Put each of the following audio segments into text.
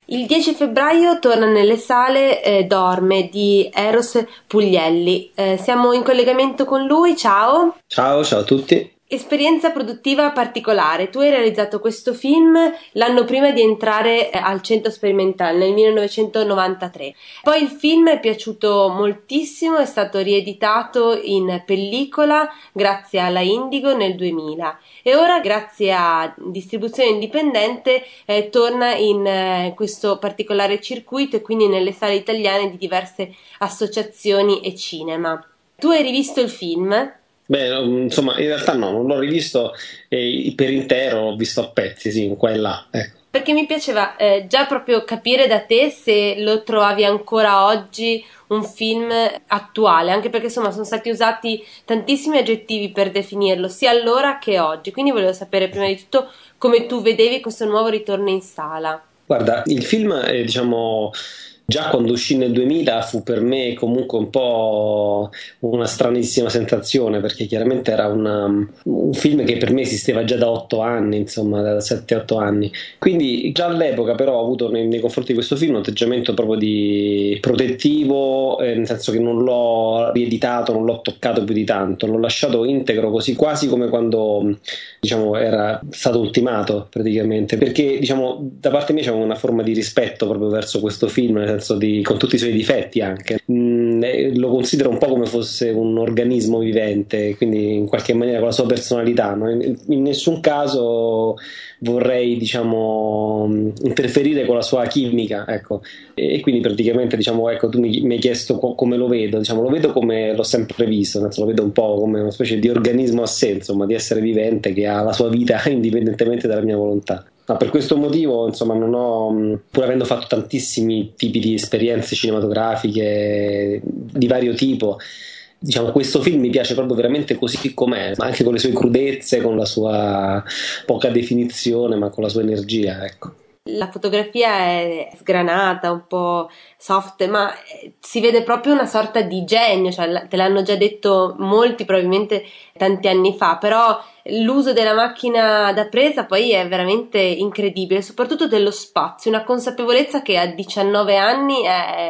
Il 10 febbraio torna nelle sale Dorme di Eros Puglielli. Siamo in collegamento con lui, ciao. Ciao, ciao a tutti. Esperienza produttiva particolare. Tu hai realizzato questo film l'anno prima di entrare al Centro Sperimentale, nel 1993. Poi il film è piaciuto moltissimo, è stato rieditato in pellicola grazie alla Indigo nel 2000 e ora grazie a distribuzione indipendente torna in questo particolare circuito e quindi nelle sale italiane di diverse associazioni e cinema. Tu hai rivisto il film? Beh, insomma, in realtà no, non l'ho rivisto per intero, l'ho visto a pezzi, sì, qua e là, ecco. Perché mi piaceva già proprio capire da te se lo trovavi ancora oggi un film attuale, anche perché insomma sono stati usati tantissimi aggettivi per definirlo, sia allora che oggi, quindi volevo sapere prima di tutto come tu vedevi questo nuovo ritorno in sala. Guarda, il film, diciamo, già quando uscì nel 2000 fu per me comunque un po' una stranissima sensazione, perché chiaramente era un film che per me esisteva già da 8 anni, insomma, da 7-8 anni. Quindi già all'epoca però ho avuto nei confronti di questo film un atteggiamento proprio di protettivo, nel senso che non l'ho rieditato, non l'ho toccato più di tanto, l'ho lasciato integro così quasi come quando diciamo era stato ultimato praticamente, perché diciamo da parte mia c'è una forma di rispetto proprio verso questo film, nel senso con tutti i suoi difetti anche. Lo considero un po' come fosse un organismo vivente, quindi in qualche maniera con la sua personalità, no? In nessun caso vorrei diciamo interferire con la sua chimica, ecco. E quindi praticamente diciamo ecco, tu mi hai chiesto come lo vedo, diciamo lo vedo come l'ho sempre visto, lo vedo un po' come una specie di organismo a sé, insomma, di essere vivente che ha la sua vita indipendentemente dalla mia volontà. Ma per questo motivo, insomma, non ho, pur avendo fatto tantissimi tipi di esperienze cinematografiche di vario tipo, diciamo, questo film mi piace proprio veramente così com'è, ma anche con le sue crudezze, con la sua poca definizione, ma con la sua energia, ecco. La fotografia è sgranata, un po' soft, ma si vede proprio una sorta di genio, cioè te l'hanno già detto molti, probabilmente tanti anni fa, però l'uso della macchina da presa poi è veramente incredibile, soprattutto dello spazio, una consapevolezza che a 19 anni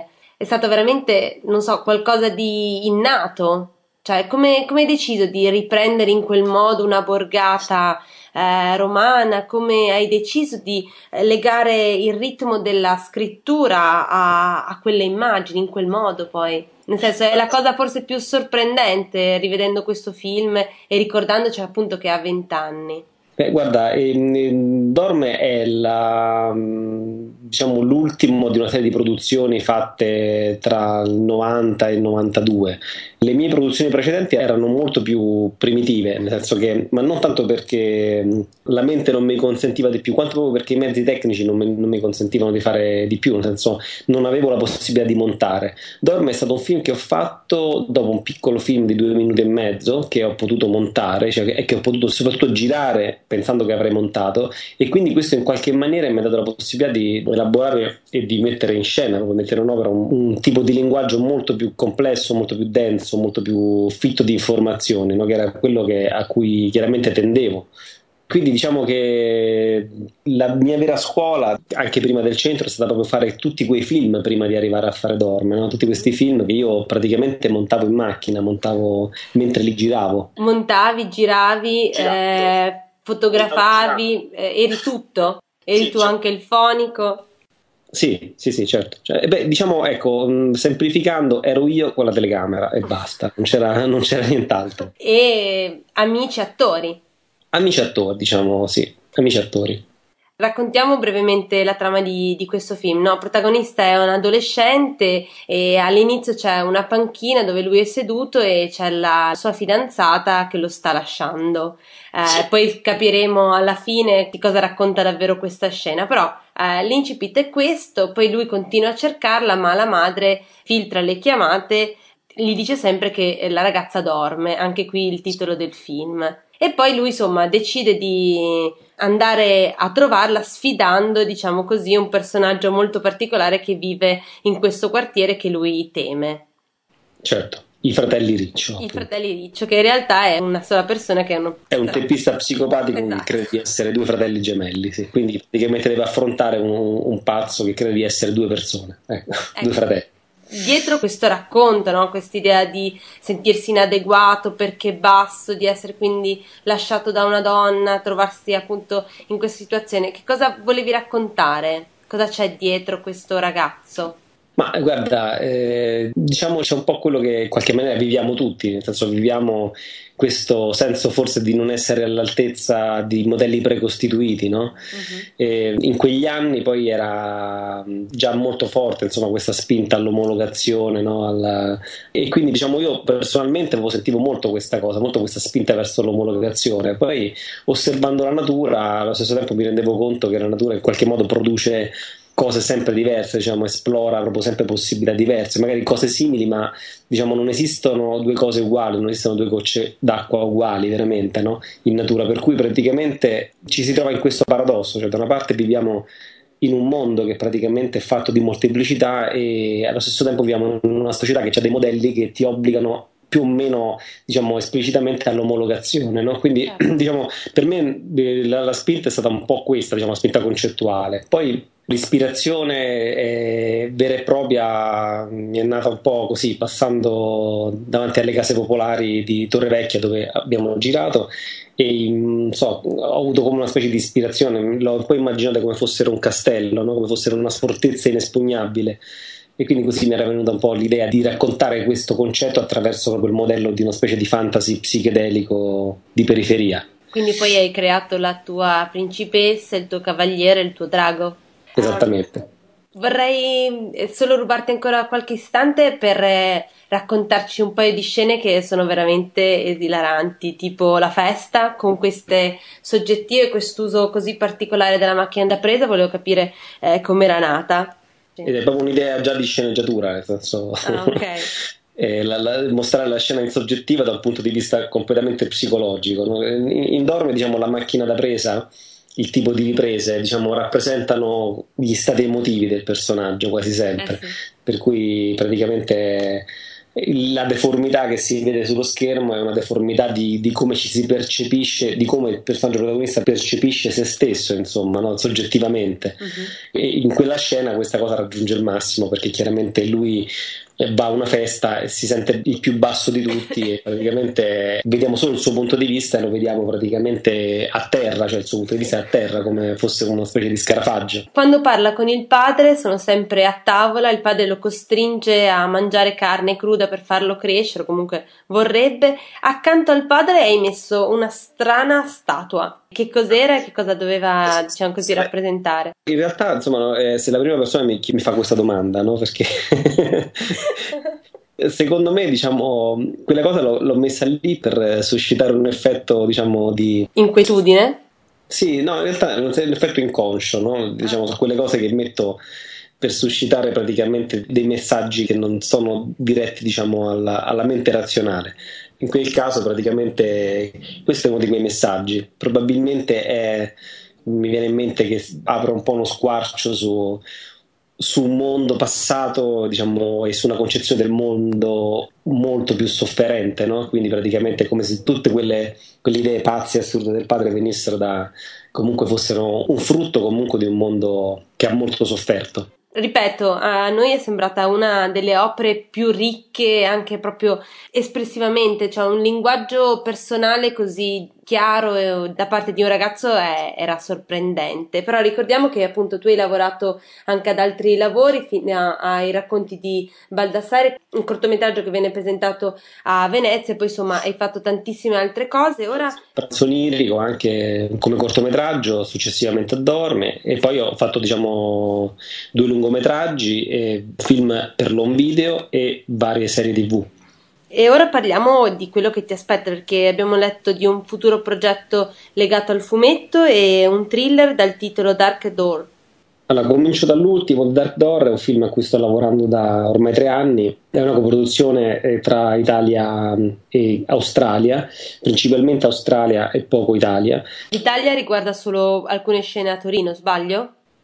è stato veramente, non so, qualcosa di innato. Cioè, come hai deciso di riprendere in quel modo una borgata romana? Come hai deciso di legare il ritmo della scrittura a quelle immagini in quel modo poi? Nel senso, è la cosa forse più sorprendente rivedendo questo film e ricordandoci appunto che ha 20 anni. Beh, guarda, Dorme è diciamo, l'ultimo di una serie di produzioni fatte tra il 90 e il 92. Le mie produzioni precedenti erano molto più primitive, nel senso che, ma non tanto perché la mente non mi consentiva di più, quanto proprio perché i mezzi tecnici non mi consentivano di fare di più, nel senso non avevo la possibilità di montare. Dorme è stato un film che ho fatto dopo un piccolo film di 2 minuti e mezzo che ho potuto montare, cioè, e che ho potuto soprattutto girare pensando che avrei montato, e quindi questo in qualche maniera mi ha dato la possibilità di elaborare e di mettere in scena, di mettere in opera un tipo di linguaggio molto più complesso, molto più denso, molto più fitto di informazioni, no? Che era quello a cui chiaramente tendevo. Quindi diciamo che la mia vera scuola, anche prima del centro, è stata proprio fare tutti quei film prima di arrivare a fare Dorme, no? Tutti questi film che io praticamente montavo in macchina, montavo mentre li giravo. Montavi, giravi, fotografavi, eri tutto? Eri Sì, tu anche il fonico? sì, sì, sì, certo. Cioè, beh, diciamo, ecco, semplificando, ero io con la telecamera e basta, non c'era nient'altro. E amici attori. Amici attori, diciamo, sì, amici attori. Raccontiamo brevemente la trama di questo film, no? Il protagonista è un adolescente e all'inizio c'è una panchina dove lui è seduto e c'è la sua fidanzata che lo sta lasciando. Poi capiremo alla fine che cosa racconta davvero questa scena, però l'incipit è questo, poi lui continua a cercarla, ma la madre filtra le chiamate, gli dice sempre che la ragazza dorme, anche qui il titolo del film. E poi lui, insomma, decide di andare a trovarla sfidando, diciamo così, un personaggio molto particolare che vive in questo quartiere che lui teme. Certo. I fratelli Riccio. I appunto. fratelli Riccio, che in realtà è una sola persona che È un teppista psicopatico Esatto. che crede di essere due fratelli gemelli, sì. Quindi praticamente deve affrontare un pazzo che crede di essere due persone, due fratelli. Dietro questo racconto, no? Quest'idea di sentirsi inadeguato perché basso, di essere quindi lasciato da una donna, trovarsi appunto in questa situazione, che cosa volevi raccontare? Cosa c'è dietro questo ragazzo? Ma guarda, diciamo c'è un po' quello che in qualche maniera viviamo tutti, nel senso viviamo questo senso forse di non essere all'altezza di modelli precostituiti, no? E in quegli anni poi era già molto forte, insomma, questa spinta all'omologazione, no? E quindi diciamo io personalmente sentivo molto questa cosa, molto questa spinta verso l'omologazione. Poi osservando la natura, allo stesso tempo mi rendevo conto che la natura in qualche modo produce cose sempre diverse, diciamo, esplora proprio sempre possibilità diverse, magari cose simili, ma diciamo non esistono due cose uguali, non esistono due gocce d'acqua uguali veramente, no? In natura, per cui praticamente ci si trova in questo paradosso, cioè da una parte viviamo in un mondo che praticamente è fatto di molteplicità e allo stesso tempo viviamo in una società che ha dei modelli che ti obbligano più o meno, diciamo, esplicitamente all'omologazione, no? Quindi diciamo, per me la spinta è stata un po' questa, diciamo, la spinta concettuale. Poi l'ispirazione vera e propria mi è nata un po' così, passando davanti alle case popolari di Torrevecchia dove abbiamo girato e non so, ho avuto come una specie di ispirazione, l'ho un po' immaginato come fossero un castello, no? Come fossero una fortezza inespugnabile. E quindi così mi era venuta un po' l'idea di raccontare questo concetto attraverso proprio il modello di una specie di fantasy psichedelico di periferia. Quindi poi hai creato la tua principessa, il tuo cavaliere, il tuo drago. Esattamente. Vorrei solo rubarti ancora qualche istante per raccontarci un paio di scene che sono veramente esilaranti, tipo la festa con queste soggettive e quest'uso così particolare della macchina da presa. Volevo capire com'era nata. Ed è proprio un'idea già di sceneggiatura, nel senso mostrare la scena in soggettiva da un punto di vista completamente psicologico, no? In Dorme, diciamo, la macchina da presa, il tipo di riprese, diciamo, rappresentano gli stati emotivi del personaggio quasi sempre, per cui praticamente la deformità che si vede sullo schermo è una deformità di come ci si percepisce, di come il personaggio protagonista percepisce se stesso, insomma, no? Soggettivamente. E in quella scena questa cosa raggiunge il massimo, perché chiaramente lui va a una festa e si sente il più basso di tutti e praticamente vediamo solo il suo punto di vista e lo vediamo praticamente a terra, cioè il suo punto di vista è a terra come fosse una specie di scarafaggio. Quando parla con il padre sono sempre a tavola, il padre lo costringe a mangiare carne cruda per farlo crescere, comunque vorrebbe. Accanto al padre hai messo una strana statua. Che cos'era e che cosa doveva, diciamo così, rappresentare? In realtà, insomma, sei la prima persona che mi fa questa domanda, no? Perché secondo me, diciamo, quella cosa l'ho messa lì per suscitare un effetto, diciamo, di inquietudine? Sì, no, in realtà è un effetto inconscio, no? Diciamo, sono quelle cose che metto per suscitare praticamente dei messaggi che non sono diretti, diciamo, alla mente razionale. In quel caso praticamente questo è uno di quei messaggi. Probabilmente mi viene in mente che apre un po' uno squarcio su un mondo passato, diciamo, e su una concezione del mondo molto più sofferente, no? Quindi praticamente è come se tutte quelle idee pazze e assurde del padre venissero comunque fossero un frutto comunque di un mondo che ha molto sofferto. Ripeto, a noi è sembrata una delle opere più ricche anche proprio espressivamente, cioè un linguaggio personale così chiaro da parte di un ragazzo era sorprendente. Però ricordiamo che appunto tu hai lavorato anche ad altri lavori fino ai racconti di Baldassare, un cortometraggio che viene presentato a Venezia, e poi insomma hai fatto tantissime altre cose. Ora Pranzo onirico anche come cortometraggio, successivamente a Dorme, e poi ho fatto, diciamo, 2 lungometraggi, film per l'home video e varie serie TV. E ora parliamo di quello che ti aspetta, perché abbiamo letto di un futuro progetto legato al fumetto e un thriller dal titolo Dark Door. Allora, comincio dall'ultimo. Dark Door è un film a cui sto lavorando da ormai 3 anni, è una coproduzione tra Italia e Australia, principalmente Australia e poco Italia. L'Italia riguarda solo alcune scene a Torino, sbaglio?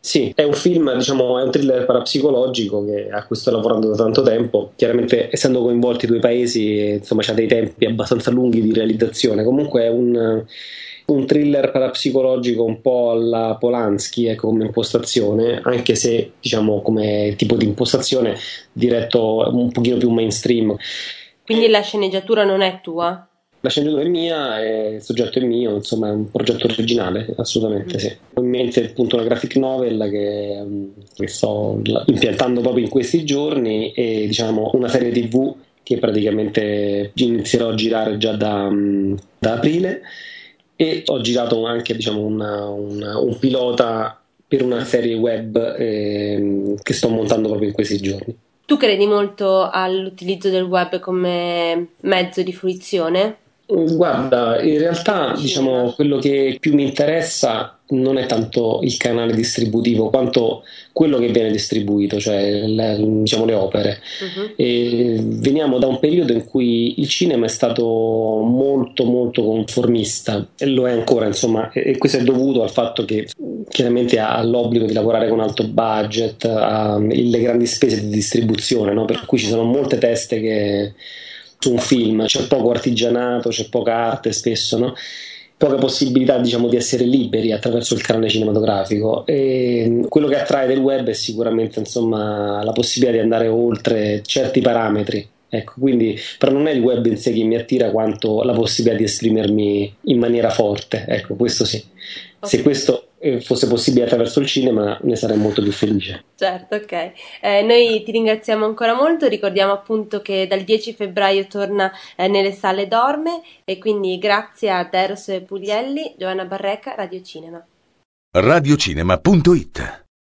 Sì, è un film, diciamo, è un thriller parapsicologico a cui sto lavorando da tanto tempo. Chiaramente, essendo coinvolti due paesi, insomma, c'ha dei tempi abbastanza lunghi di realizzazione. Comunque è un thriller parapsicologico un po' alla Polanski, ecco, come impostazione, anche se, diciamo, come tipo di impostazione diretto un pochino più mainstream. Quindi la sceneggiatura non è tua? La sceneggiatura è mia, il soggetto è mio, insomma è un progetto originale, assolutamente sì. Ho in mente appunto una graphic novel che sto impiantando proprio in questi giorni e diciamo una serie TV che praticamente inizierò a girare già da aprile, e ho girato anche diciamo un pilota per una serie web che sto montando proprio in questi giorni. Tu credi molto all'utilizzo del web come mezzo di fruizione? Guarda, in realtà diciamo quello che più mi interessa non è tanto il canale distributivo quanto quello che viene distribuito, cioè diciamo le opere. E veniamo da un periodo in cui il cinema è stato molto molto conformista e lo è ancora, insomma, e questo è dovuto al fatto che chiaramente ha l'obbligo di lavorare con alto budget, ha le grandi spese di distribuzione, no? Per cui ci sono molte teste che su un film, c'è poco artigianato, c'è poca arte spesso, no? Poca possibilità diciamo di essere liberi attraverso il canale cinematografico, e quello che attrae del web è sicuramente insomma la possibilità di andare oltre certi parametri. Ecco, quindi, però non è il web in sé che mi attira quanto la possibilità di esprimermi in maniera forte, ecco, questo sì. Se questo fosse possibile attraverso il cinema ne sarei molto più felice. Certo, ok. Noi ti ringraziamo ancora molto, ricordiamo appunto che dal 10 febbraio torna nelle sale Dorme, e quindi grazie a Eros Puglielli, Giovanna Barreca, Radio Cinema. Radiocinema.it